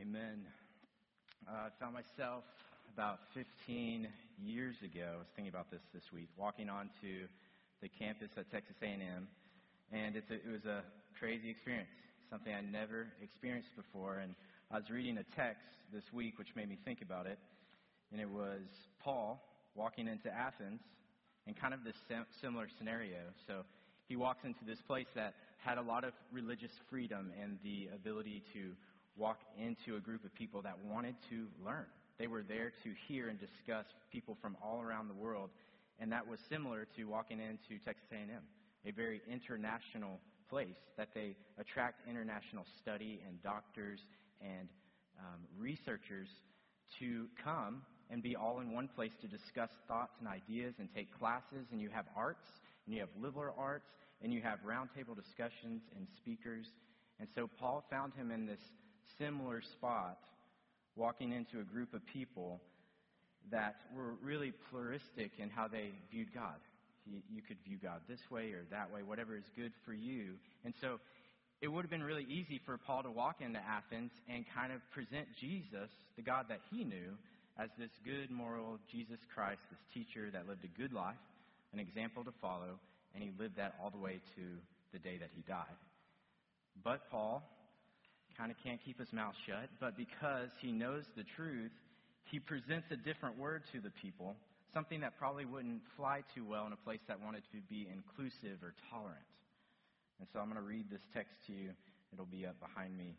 Amen. I found myself about 15 years ago, I was thinking about this week, walking onto the campus at Texas A&M, and it was a crazy experience, something I never experienced before. And I was reading a text this week which made me think about it, and it was Paul walking into Athens in kind of this similar scenario. So he walks into this place that had a lot of religious freedom and the ability to walk into a group of people that wanted to learn. They were there to hear and discuss people from all around the world, and that was similar to walking into Texas A&M, a very international place that they attract international study and doctors and researchers to come and be all in one place to discuss thoughts and ideas and take classes. And you have arts, and you have liberal arts, and you have roundtable discussions and speakers. And so Paul found him in this similar spot, walking into a group of people that were really pluralistic in how they viewed God. You could view God this way or that way, whatever is good for you. And so it would have been really easy for Paul to walk into Athens and kind of present Jesus, the God that he knew, as this good, moral Jesus Christ, this teacher that lived a good life, an example to follow, and he lived that all the way to the day that he died. But Paul kind of can't keep his mouth shut, but because he knows the truth, he presents a different word to the people, something that probably wouldn't fly too well in a place that wanted to be inclusive or tolerant. And so I'm going to read this text to you. It'll be up behind me.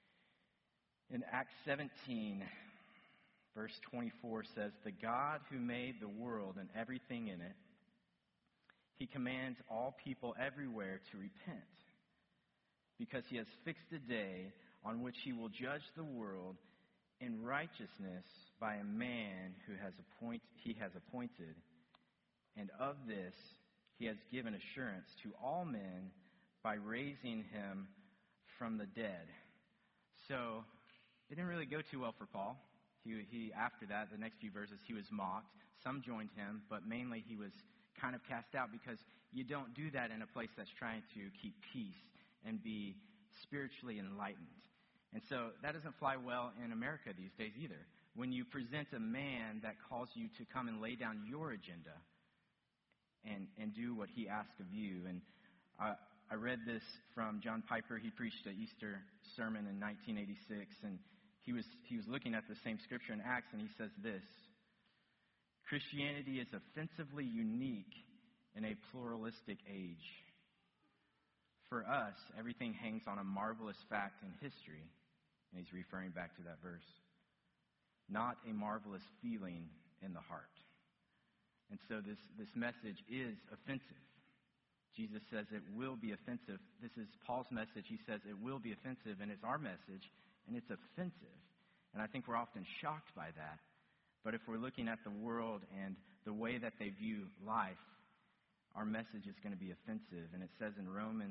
In Acts 17, verse 24 says, "The God who made the world and everything in it, he commands all people everywhere to repent, because he has fixed a day on which he will judge the world in righteousness by a man who he has appointed. And of this he has given assurance to all men by raising him from the dead." So it didn't really go too well for Paul. He after that, the next few verses, he was mocked. Some joined him, but mainly he was kind of cast out, because you don't do that in a place that's trying to keep peace and be spiritually enlightened. And so that doesn't fly well in America these days either. When you present a man that calls you to come and lay down your agenda and do what he asks of you. And I read this from John Piper. He preached an Easter sermon in 1986, and he was looking at the same scripture in Acts, and he says this: "Christianity is offensively unique in a pluralistic age. For us, everything hangs on a marvelous fact in history," and he's referring back to that verse, "not a marvelous feeling in the heart." And so this message is offensive. Jesus says it will be offensive. This is Paul's message. He says it will be offensive, and it's our message, and it's offensive. And I think we're often shocked by that. But if we're looking at the world and the way that they view life, our message is going to be offensive. And it says in Romans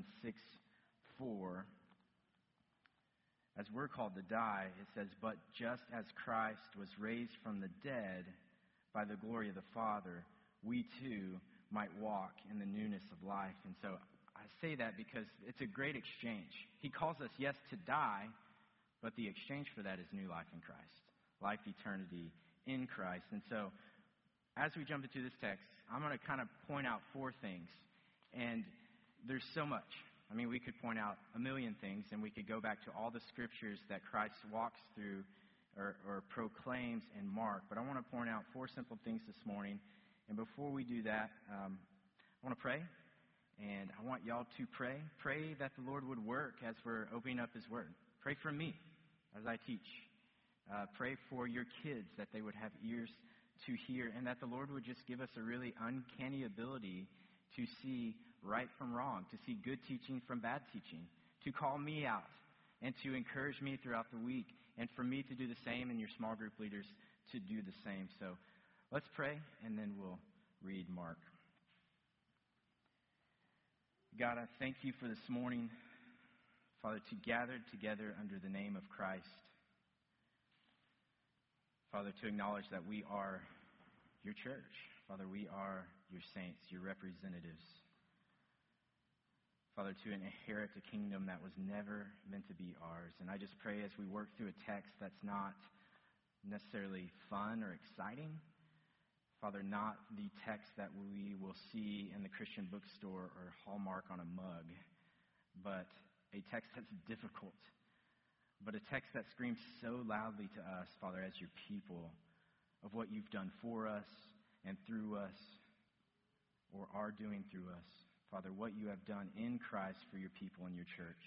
6:4, as we're called to die, it says, "But just as Christ was raised from the dead by the glory of the Father, we too might walk in the newness of life." And so I say that because it's a great exchange. He calls us, yes, to die, but the exchange for that is new life in Christ, life eternity in Christ. And so as we jump into this text, I'm going to kind of point out 4 things. And there's so much. I mean, we could point out a million things, and we could go back to all the scriptures that Christ walks through or proclaims in Mark. But I want to point out 4 simple things this morning. And before we do that, I want to pray. And I want y'all to pray. Pray that the Lord would work as we're opening up His Word. Pray for me as I teach. Pray for your kids, that they would have ears to hear, and that the Lord would just give us a really uncanny ability to see right from wrong, to see good teaching from bad teaching, to call me out and to encourage me throughout the week, and for me to do the same, and your small group leaders to do the same. So let's pray, and then we'll read Mark. God, I thank you for this morning, Father, to gather together under the name of Christ. Father, to acknowledge that we are your church. Father, we are your saints, your representatives. Father, to inherit a kingdom that was never meant to be ours. And I just pray as we work through a text that's not necessarily fun or exciting, Father, not the text that we will see in the Christian bookstore or Hallmark on a mug, but a text that's difficult, but a text that screams so loudly to us, Father, as your people, of what you've done for us and through us, or are doing through us. Father, what you have done in Christ for your people and your church.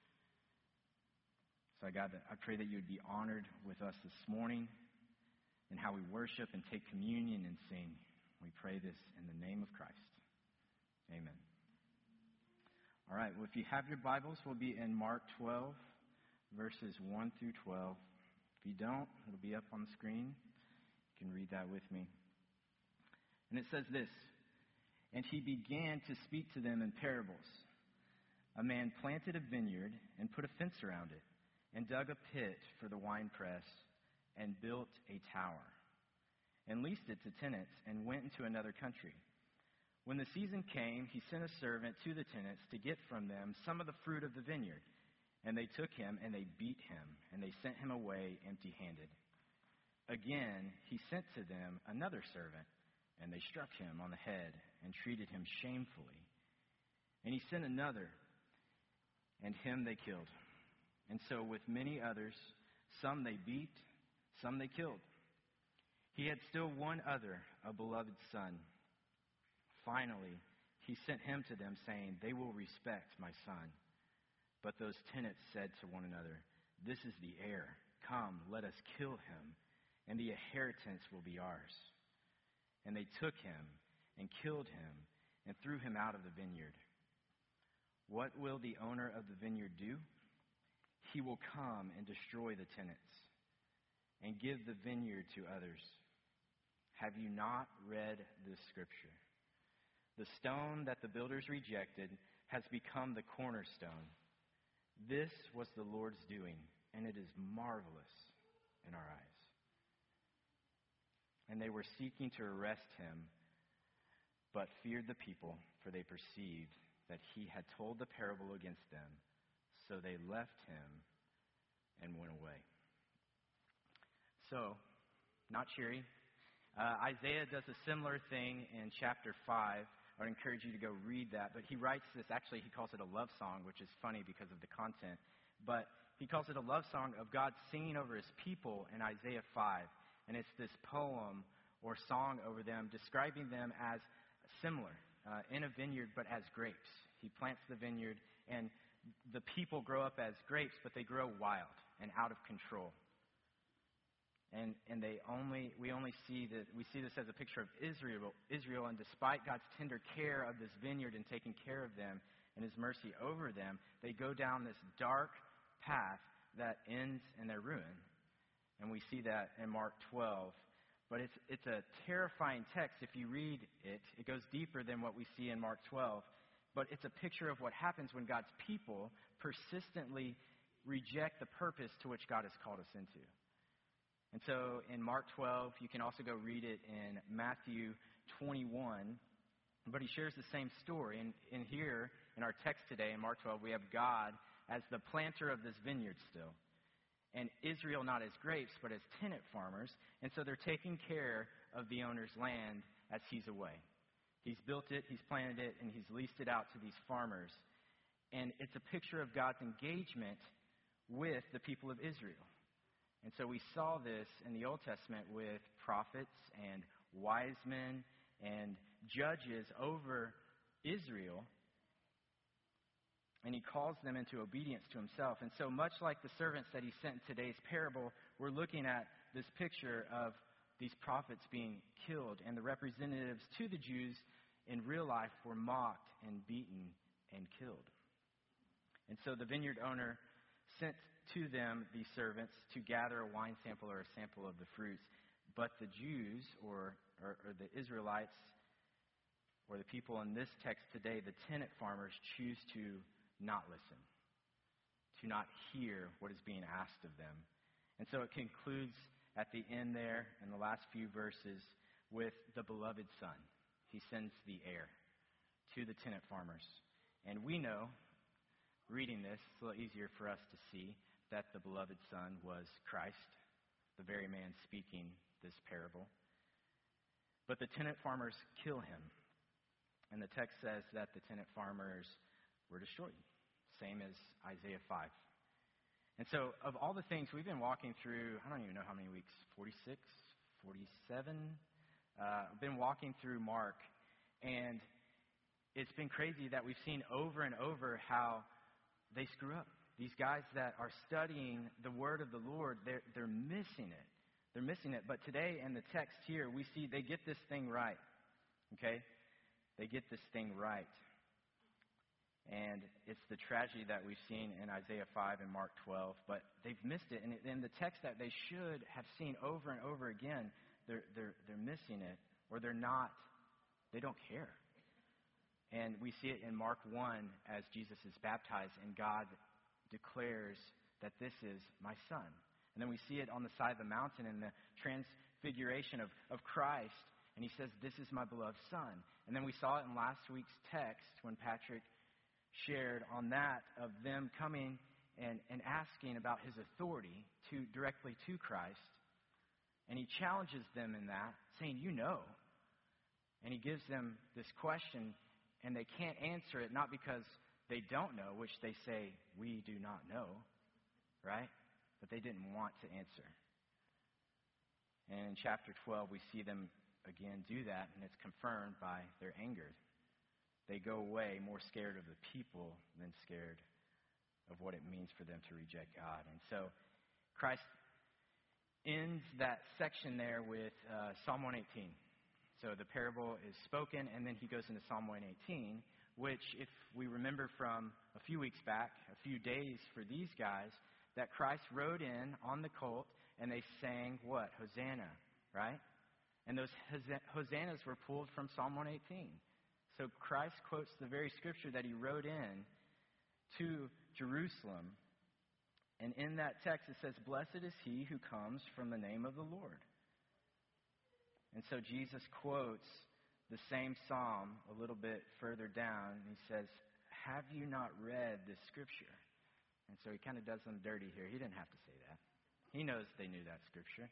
So, God, I pray that you would be honored with us this morning in how we worship and take communion and sing. We pray this in the name of Christ. Amen. All right, well, if you have your Bibles, we'll be in Mark 12, verses 1 through 12. If you don't, it'll be up on the screen. You can read that with me. And it says this, "And he began to speak to them in parables. A man planted a vineyard and put a fence around it, and dug a pit for the winepress, and built a tower, and leased it to tenants, and went into another country. When the season came, he sent a servant to the tenants to get from them some of the fruit of the vineyard. And they took him, and they beat him, and they sent him away empty-handed. Again, he sent to them another servant, and they struck him on the head and treated him shamefully. And he sent another, and him they killed. And so with many others, some they beat, some they killed. He had still one other, a beloved son. Finally, he sent him to them, saying, 'They will respect my son.' But those tenants said to one another, 'This is the heir. Come, let us kill him, and the inheritance will be ours.' And they took him and killed him and threw him out of the vineyard. What will the owner of the vineyard do? He will come and destroy the tenants and give the vineyard to others. Have you not read this scripture? The stone that the builders rejected has become the cornerstone. This was the Lord's doing, and it is marvelous in our eyes." And they were seeking to arrest him, but feared the people, for they perceived that he had told the parable against them. So they left him and went away. So, not cheery. Isaiah does a similar thing in chapter 5. I would encourage you to go read that. But he writes this, actually he calls it a love song, which is funny because of the content. But he calls it a love song of God singing over his people in Isaiah 5. And it's this poem or song over them, describing them as similar in a vineyard, but as grapes. He plants the vineyard, and the people grow up as grapes, but they grow wild and out of control. And we only see this as a picture of Israel, and despite God's tender care of this vineyard and taking care of them and his mercy over them, they go down this dark path that ends in their ruin. And we see that in Mark 12. But it's a terrifying text. If you read it, it goes deeper than what we see in Mark 12. But it's a picture of what happens when God's people persistently reject the purpose to which God has called us into. And so in Mark 12, you can also go read it in Matthew 21. But he shares the same story. And in here, in our text today, in Mark 12, we have God as the planter of this vineyard still. And Israel not as grapes, but as tenant farmers. And so they're taking care of the owner's land as he's away. He's built it, he's planted it, and he's leased it out to these farmers. And it's a picture of God's engagement with the people of Israel. And so we saw this in the Old Testament with prophets and wise men and judges over Israel. And he calls them into obedience to himself. And so much like the servants that he sent in today's parable, we're looking at this picture of these prophets being killed. And the representatives to the Jews in real life were mocked and beaten and killed. And so the vineyard owner sent to them these servants to gather a wine sample or a sample of the fruits. But the Jews or the Israelites or the people in this text today, the tenant farmers, choose to not listen, to not hear what is being asked of them. And so it concludes at the end there in the last few verses with the beloved son. He sends the heir to the tenant farmers. And we know, reading this, it's a little easier for us to see that the beloved Son was Christ, the very man speaking this parable. But the tenant farmers kill him. And the text says that the tenant farmers were destroyed, same as Isaiah 5. And so of all the things we've been walking through, I don't even know how many weeks, 46, 47? I've been walking through Mark, and it's been crazy that we've seen over and over how they screw up. These guys that are studying the word of the Lord, they're missing it. They're missing it. But today in the text here, we see they get this thing right. Okay? They get this thing right. And it's the tragedy that we've seen in Isaiah 5 and Mark 12. But they've missed it. And in the text that they should have seen over and over again, they're missing it. Or they don't care. And we see it in Mark 1 as Jesus is baptized and God declares that this is my Son. And then we see it on the side of the mountain in the transfiguration of Christ. And he says, this is my beloved Son. And then we saw it in last week's text when Patrick shared on that of them coming and asking about his authority directly to Christ. And he challenges them in that, saying, you know. And he gives them this question, and they can't answer it, not because they don't know, which they say, we do not know, right? But they didn't want to answer. And in chapter 12, we see them again do that, and it's confirmed by their anger. They go away more scared of the people than scared of what it means for them to reject God. And so Christ ends that section there with Psalm 118. So the parable is spoken, and then he goes into Psalm 118, which, if we remember from a few weeks back, a few days for these guys, that Christ rode in on the colt, and they sang what? Hosanna, right? And those hosannas were pulled from Psalm 118. So Christ quotes the very scripture that he rode in to Jerusalem. And in that text it says, blessed is he who comes from the name of the Lord. And so Jesus quotes the same psalm a little bit further down. And he says, have you not read this scripture? And so he kind of does them dirty here. He didn't have to say that. He knows they knew that scripture.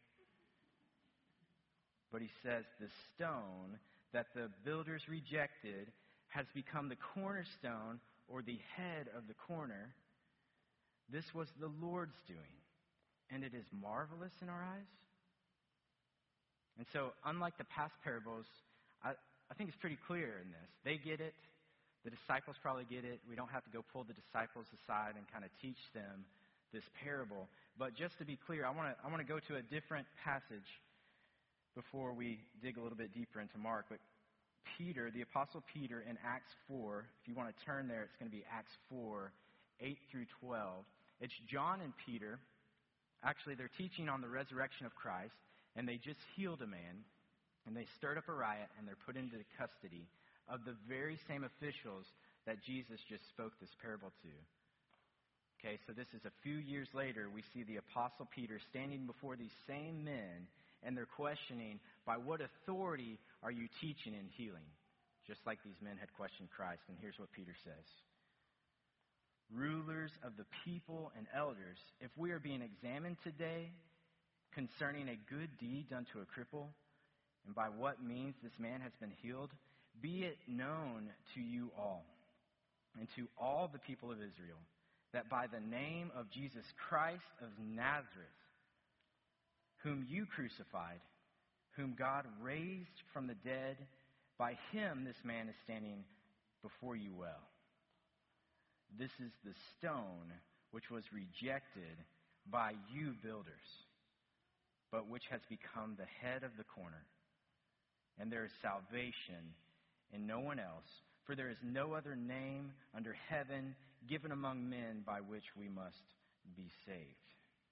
But he says, the stone that the builders rejected has become the cornerstone, or the head of the corner. This was the Lord's doing, and it is marvelous in our eyes. And so, unlike the past parables, I think it's pretty clear in this. They get it. The disciples probably get it. We don't have to go pull the disciples aside and kind of teach them this parable. But just to be clear, I want to go to a different passage before we dig a little bit deeper into Mark. But Peter, the Apostle Peter, in Acts 4, if you want to turn there, it's going to be Acts 4, 8 through 12. It's John and Peter. Actually, they're teaching on the resurrection of Christ, and they just healed a man, and they stirred up a riot, and they're put into custody of the very same officials that Jesus just spoke this parable to. Okay, so this is a few years later. We see the Apostle Peter standing before these same men, and they're questioning, by what authority are you teaching and healing? Just like these men had questioned Christ. And here's what Peter says. Rulers of the people and elders, if we are being examined today concerning a good deed done to a cripple, and by what means this man has been healed, be it known to you all and to all the people of Israel that by the name of Jesus Christ of Nazareth, whom you crucified, whom God raised from the dead, by him this man is standing before you well. This is the stone which was rejected by you builders, but which has become the head of the corner. And there is salvation in no one else, for there is no other name under heaven given among men by which we must be saved.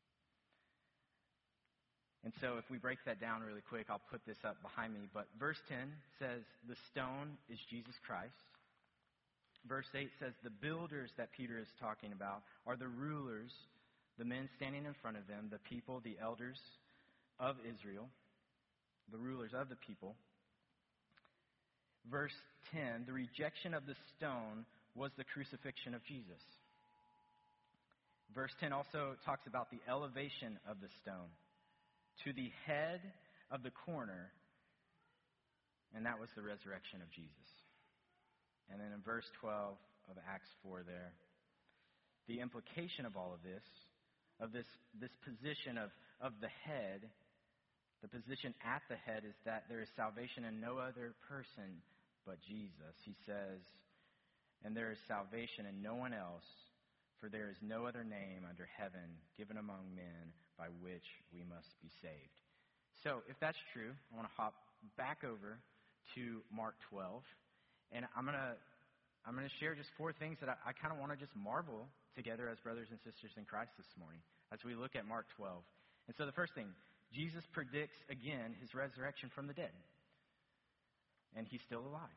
And so if we break that down really quick, I'll put this up behind me. But verse 10 says the stone is Jesus Christ. Verse 8 says the builders that Peter is talking about are the rulers, the men standing in front of them, the people, the elders of Israel, the rulers of the people. Verse 10, the rejection of the stone was the crucifixion of Jesus. Verse 10 also talks about the elevation of the stone to the head of the corner, and that was the resurrection of Jesus. And then in verse 12 of Acts 4 there, the implication of all of this position of the head, the position at the head, is that there is salvation in no other person but Jesus. He says, and there is salvation in no one else, for there is no other name under heaven given among men by which we must be saved. So if that's true, I want to hop back over to Mark 12, and I'm going to share just 4 things that I kind of want to just marvel together as brothers and sisters in Christ this morning as we look at Mark 12. And so the first thing, Jesus predicts again his resurrection from the dead, and he's still alive.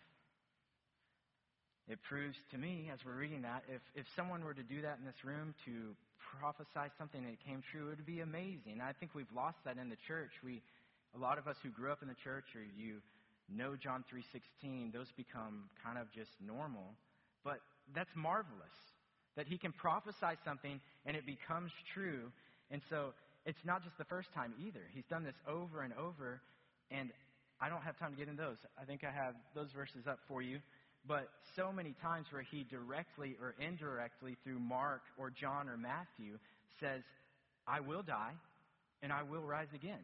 It proves to me, as we're reading that, if someone were to do that in this room, to prophesy something that came true, it would be amazing. I think we've lost that in the church. A lot of us who grew up in the church, or you know John 3:16, those become kind of just normal. But that's marvelous, that he can prophesy something and it becomes true. And so it's not just the first time either. He's done this over and over, and I don't have time to get into those. I think I have those verses up for you. But so many times where he directly or indirectly through Mark or John or Matthew says, I will die and I will rise again.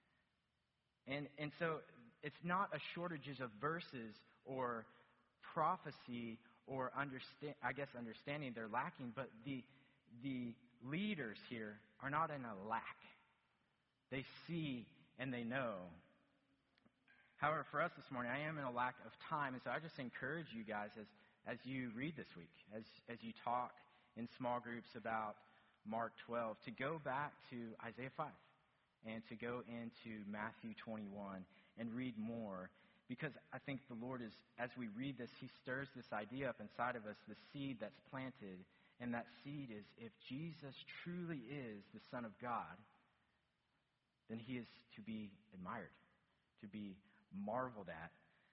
And so it's not a shortage of verses or prophecy or understanding they're lacking, but the leaders here are not in a lack. They see and they know. However, for us this morning, I am in a lack of time, and so I just encourage you guys as you read this week, as you talk in small groups about Mark 12, to go back to Isaiah 5 and to go into Matthew 21 and read more, because I think the Lord is, as we read this, he stirs this idea up inside of us, the seed that's planted, and that seed is, if Jesus truly is the Son of God, then he is to be admired, to be marveled at.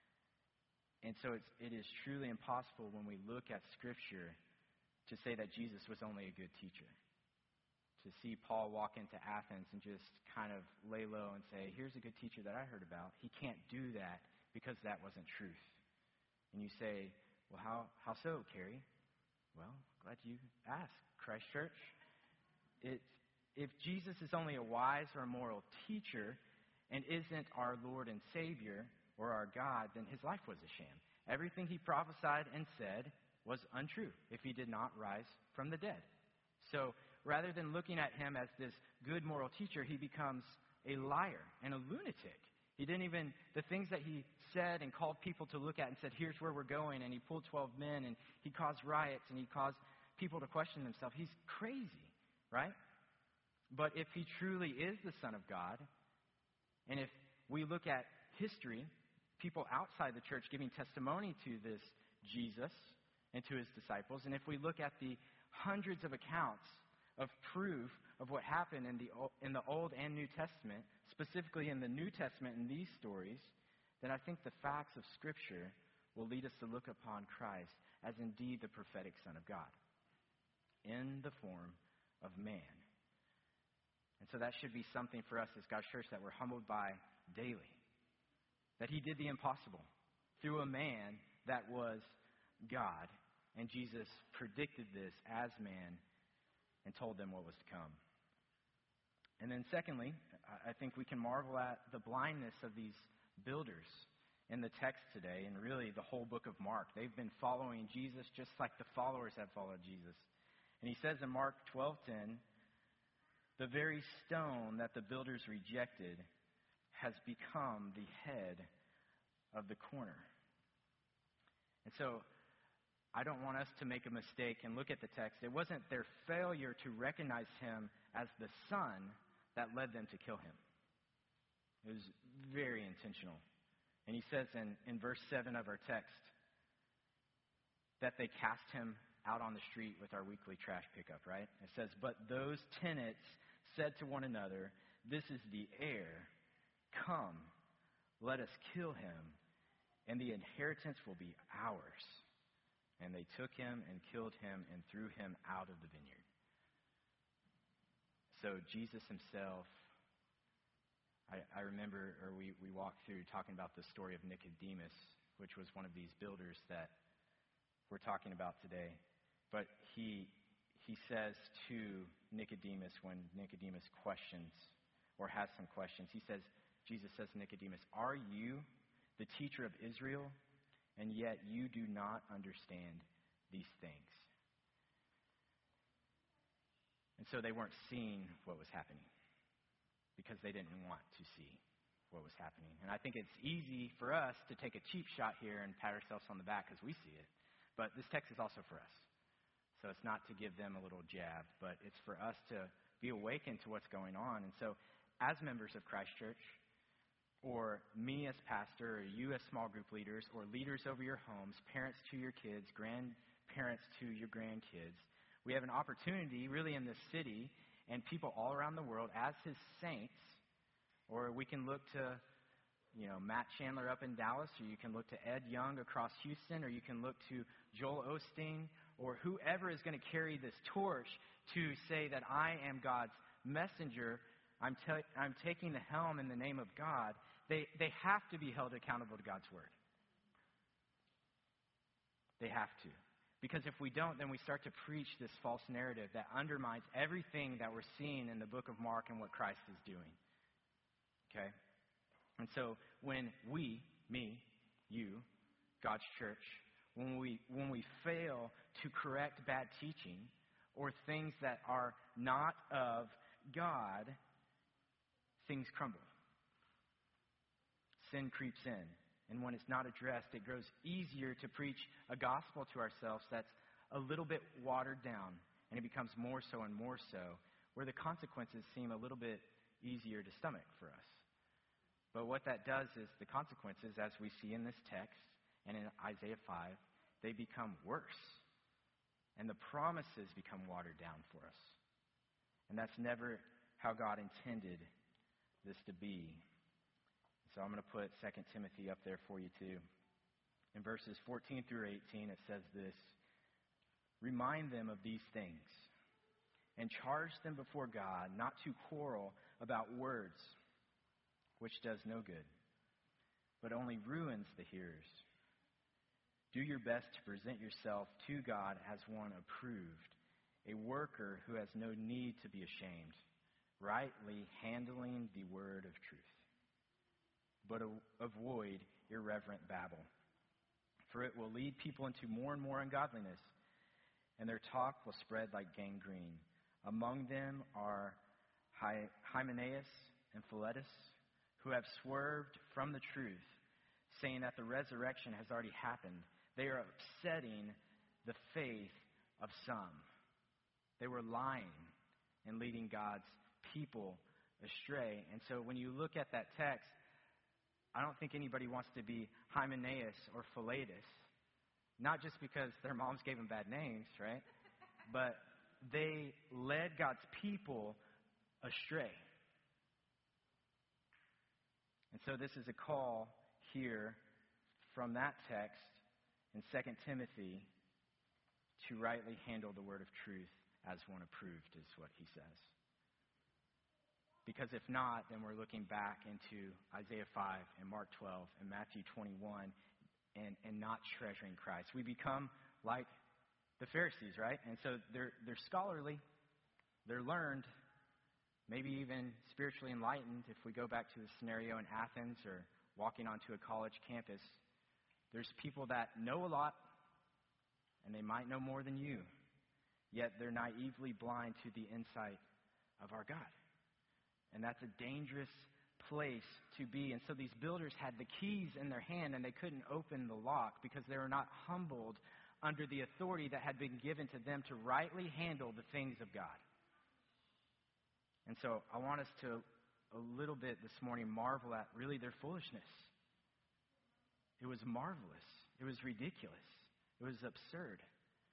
And so it is truly impossible when we look at Scripture to say that Jesus was only a good teacher. To see Paul walk into Athens and just kind of lay low and say, here's a good teacher that I heard about. He can't do that because that wasn't truth. And you say, well, how so, Carrie? Well, glad you asked, Christ Church. If Jesus is only a wise or a moral teacher and isn't our Lord and Savior or our God, then his life was a sham. Everything he prophesied and said was untrue if he did not rise from the dead. So rather than looking at him as this good moral teacher, he becomes a liar and a lunatic. The things that he said and called people to look at and said, here's where we're going, and he pulled 12 men, and he caused riots, and he caused people to question themselves. He's crazy, right? But if he truly is the Son of God, and if we look at history, people outside the church giving testimony to this Jesus and to his disciples, and if we look at the hundreds of accounts of proof of what happened in the Old and New Testament, specifically in the New Testament in these stories, then I think the facts of Scripture will lead us to look upon Christ as indeed the prophetic Son of God in the form of man. And so that should be something for us as God's church that we're humbled by daily. That he did the impossible through a man that was God. And Jesus predicted this as man and told them what was to come. And then secondly, I think we can marvel at the blindness of these builders in the text today, and really the whole book of Mark. They've been following Jesus just like the followers have followed Jesus. And he says in Mark 12:10, the very stone that the builders rejected has become the head of the corner. And so I don't want us to make a mistake and look at the text. It wasn't their failure to recognize him as the Son that led them to kill him. It was very intentional. And he says in verse 7 of our text that they cast him out on the street with our weekly trash pickup, right? It says, but those tenants said to one another, this is the heir. Come, let us kill him, and the inheritance will be ours. And they took him and killed him and threw him out of the vineyard. so Jesus himself, I remember, or we walked through talking about the story of Nicodemus, which was one of these builders that we're talking about today. But he says to Nicodemus, when Nicodemus questions or has some questions, Jesus says to Nicodemus, "Are you the teacher of Israel, and yet you do not understand these things?" And so they weren't seeing what was happening because they didn't want to see what was happening. And I think it's easy for us to take a cheap shot here and pat ourselves on the back because we see it. But this text is also for us. So it's not to give them a little jab, but it's for us to be awakened to what's going on. And so as members of Christ Church, or me as pastor, or you as small group leaders, or leaders over your homes, parents to your kids, grandparents to your grandkids, we have an opportunity really in this city and people all around the world as his saints, or we can look to, Matt Chandler up in Dallas, or you can look to Ed Young across Houston, or you can look to Joel Osteen, or whoever is going to carry this torch to say that I am God's messenger. I'm taking the helm in the name of God. They have to be held accountable to God's word. They have to. Because if we don't, then we start to preach this false narrative that undermines everything that we're seeing in the book of Mark and what Christ is doing. Okay? And so when we, me, you, God's church, when we fail to correct bad teaching or things that are not of God, things crumble. Sin creeps in. And when it's not addressed, it grows easier to preach a gospel to ourselves that's a little bit watered down. And it becomes more so and more so, where the consequences seem a little bit easier to stomach for us. But what that does is the consequences, as we see in this text and in Isaiah 5, they become worse. And the promises become watered down for us. And that's never how God intended this to be. So I'm going to put 2 Timothy up there for you too. In verses 14 through 18, it says this: "Remind them of these things, and charge them before God not to quarrel about words, which does no good, but only ruins the hearers. Do your best to present yourself to God as one approved, a worker who has no need to be ashamed, rightly handling the word of truth. But avoid irreverent babble, for it will lead people into more and more ungodliness, and their talk will spread like gangrene. Among them are Hymenaeus and Philetus, who have swerved from the truth, saying that the resurrection has already happened. They are upsetting the faith of some." They were lying and leading God's people astray. And so when you look at that text, I don't think anybody wants to be Hymenaeus or Philetus. Not just because their moms gave them bad names, right? But they led God's people astray. And so this is a call here from that text in 2 Timothy to rightly handle the word of truth as one approved, is what he says. Because if not, then we're looking back into Isaiah 5 and Mark 12 and Matthew 21 and not treasuring Christ. We become like the Pharisees, right? And so they're scholarly, they're learned, maybe even spiritually enlightened. If we go back to the scenario in Athens or walking onto a college campus, there's people that know a lot and they might know more than you, yet they're naively blind to the insight of our God. And that's a dangerous place to be. And so these builders had the keys in their hand and they couldn't open the lock because they were not humbled under the authority that had been given to them to rightly handle the things of God. And so I want us to a little bit this morning marvel at really their foolishness. It was marvelous. It was ridiculous. It was absurd.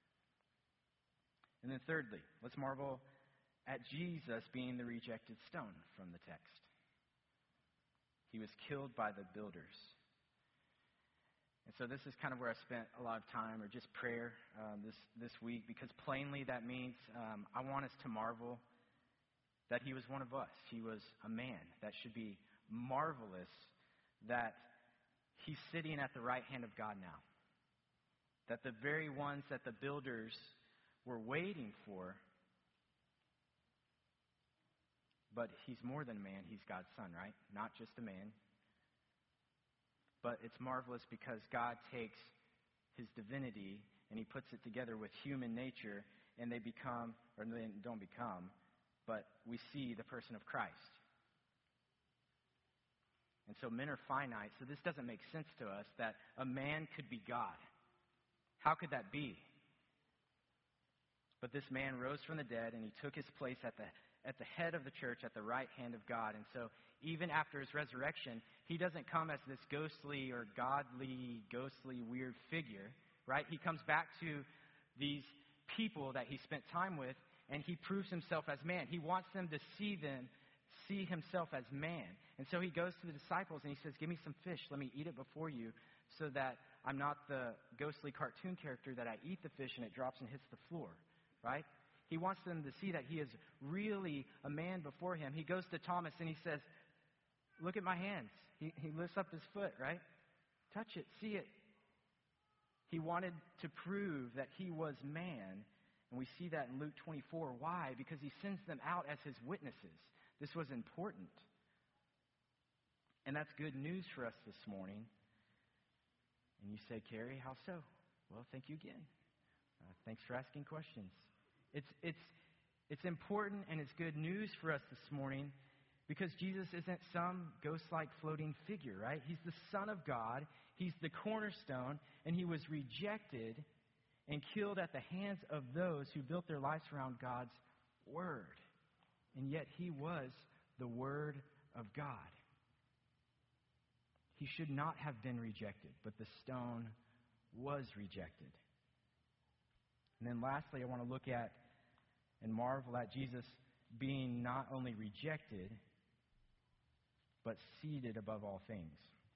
And then thirdly, let's marvel at Jesus being the rejected stone from the text. He was killed by the builders. And so this is kind of where I spent a lot of time, or just prayer this week, because plainly that means I want us to marvel that he was one of us. He was a man. That should be marvelous that he's sitting at the right hand of God now. That the very ones that the builders were waiting for, but he's more than a man. He's God's son, right? Not just a man. But it's marvelous because God takes his divinity and he puts it together with human nature, and they become, or they don't become, but we see the person of Christ. And so men are finite, so this doesn't make sense to us that a man could be God. How could that be? But this man rose from the dead, and he took his place at the head of the church, at the right hand of God. And so even after his resurrection, he doesn't come as this ghostly or godly, ghostly, weird figure, right? He comes back to these people that he spent time with, and he proves himself as man. He wants them to see himself as man. And so he goes to the disciples and he says, give me some fish. Let me eat it before you so that I'm not the ghostly cartoon character that I eat the fish and it drops and hits the floor, right? He wants them to see that he is really a man before him. He goes to Thomas and he says, look at my hands. He lifts up his foot, right? Touch it, see it. He wanted to prove that he was man. And we see that in Luke 24. Why? Because he sends them out as his witnesses. This was important. And that's good news for us this morning. And you say, Carrie, how so? Well, thank you again. Thanks for asking questions. It's important and it's good news for us this morning because Jesus isn't some ghost-like floating figure, right? He's the Son of God. He's the cornerstone, and he was rejected and killed at the hands of those who built their lives around God's Word. And yet he was the Word of God. He should not have been rejected, but the stone was rejected. And then lastly, I want to look at and marvel at Jesus being not only rejected, but seated above all things.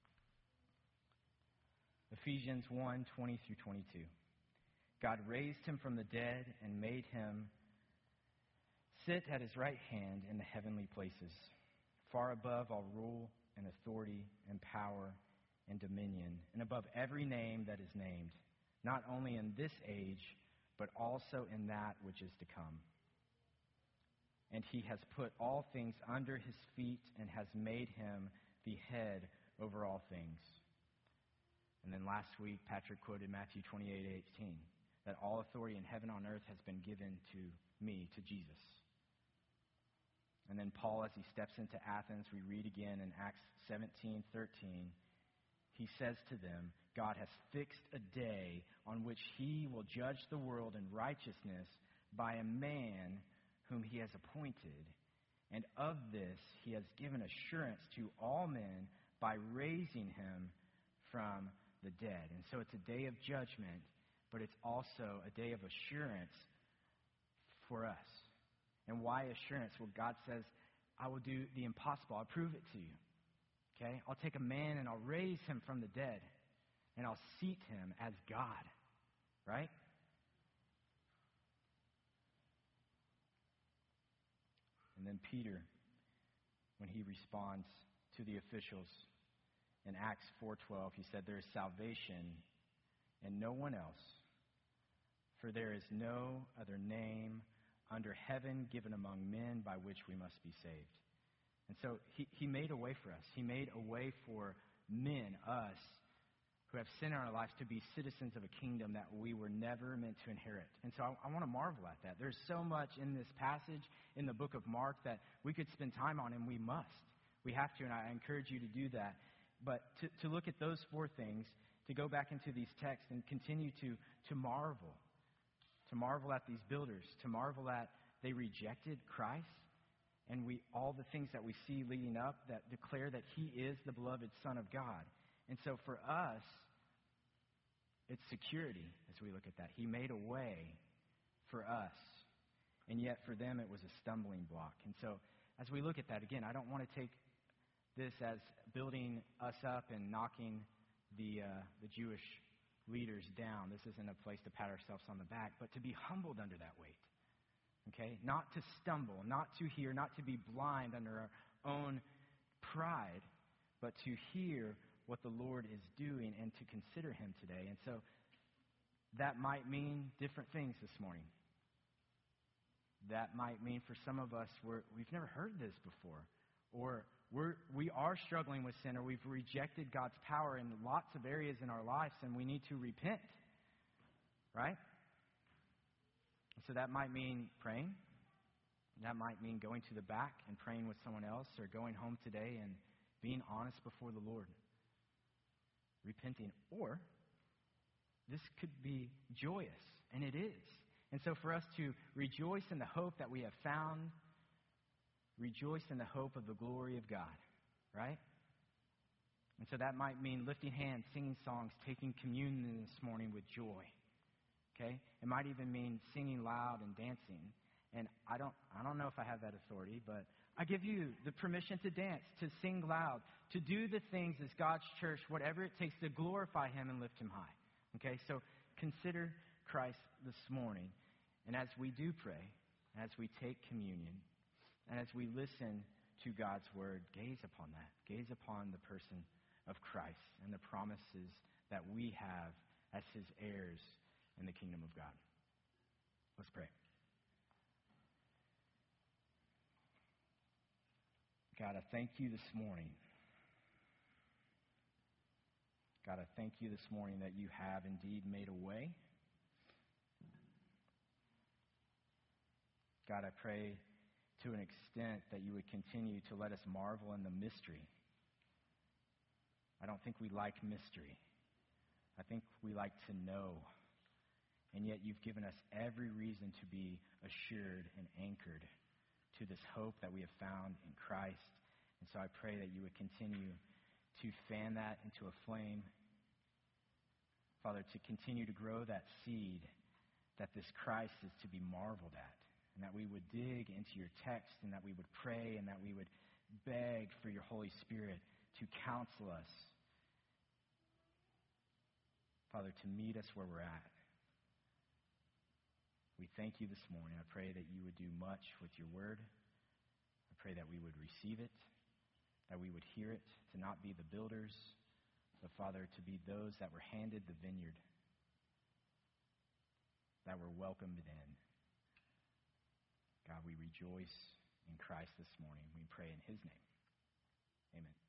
Ephesians 1:20 through 22. God raised him from the dead and made him sit at his right hand in the heavenly places, far above all rule and authority and power and dominion, and above every name that is named, not only in this age, but also in that which is to come. And he has put all things under his feet and has made him the head over all things. And then last week, Patrick quoted Matthew 28:18, that all authority in heaven and on earth has been given to me, to Jesus. And then Paul, as he steps into Athens, we read again in Acts 17:13, he says to them, God has fixed a day on which he will judge the world in righteousness by a man whom he has appointed. And of this he has given assurance to all men by raising him from the dead. And so it's a day of judgment, but it's also a day of assurance for us. And why assurance? Well, God says, I will do the impossible. I'll prove it to you. Okay? I'll take a man and I'll raise him from the dead. And I'll seat him as God. Right? And then Peter, when he responds to the officials in Acts 4:12, he said, there is salvation in no one else, for there is no other name under heaven given among men by which we must be saved. And so he made a way for us. He made a way for men, us, who have sin in our lives, to be citizens of a kingdom that we were never meant to inherit. And so I want to marvel at that. There's so much in this passage in the book of Mark that we could spend time on, and we must. We have to, and I encourage you to do that. But to look at those four things, to go back into these texts and continue to marvel at these builders, to marvel at they rejected Christ, and all the things that we see leading up that declare that he is the beloved Son of God. And so for us, it's security as we look at that. He made a way for us, and yet for them it was a stumbling block. And so as we look at that, again, I don't want to take this as building us up and knocking the Jewish leaders down. This isn't a place to pat ourselves on the back, but to be humbled under that weight. Okay? Not to stumble, not to hear, not to be blind under our own pride, but to hear what the Lord is doing and to consider him today. And so that might mean different things this morning. That might mean for some of us, we've never heard this before. Or we are struggling with sin, or we've rejected God's power in lots of areas in our lives, and we need to repent. Right? So that might mean praying. That might mean going to the back and praying with someone else, or going home today and being honest before the Lord. Repenting. Or this could be joyous, and it is. And so for us to rejoice in the hope that we have found, rejoice in the hope of the glory of God, right? And so that might mean lifting hands, singing songs, taking communion this morning with joy. Okay? It might even mean singing loud and dancing. And I don't know if I have that authority, but I give you the permission to dance, to sing loud, to do the things as God's church, whatever it takes to glorify him and lift him high. Okay? So consider Christ this morning. And as we do pray, as we take communion, and as we listen to God's word, gaze upon that. Gaze upon the person of Christ and the promises that we have as his heirs in the kingdom of God. Let's pray. God, I thank you this morning. God, I thank you this morning that you have indeed made a way. God, I pray to an extent that you would continue to let us marvel in the mystery. I don't think we like mystery. I think we like to know. And yet you've given us every reason to be assured and anchored to this hope that we have found in Christ. And so I pray that you would continue to fan that into a flame. Father, to continue to grow that seed that this Christ is to be marveled at. And that we would dig into your text, and that we would pray, and that we would beg for your Holy Spirit to counsel us. Father, to meet us where we're at. We thank you this morning. I pray that you would do much with your word. I pray that we would receive it, that we would hear it, to not be the builders, but Father, to be those that were handed the vineyard, that were welcomed in. God, we rejoice in Christ this morning. We pray in his name. Amen.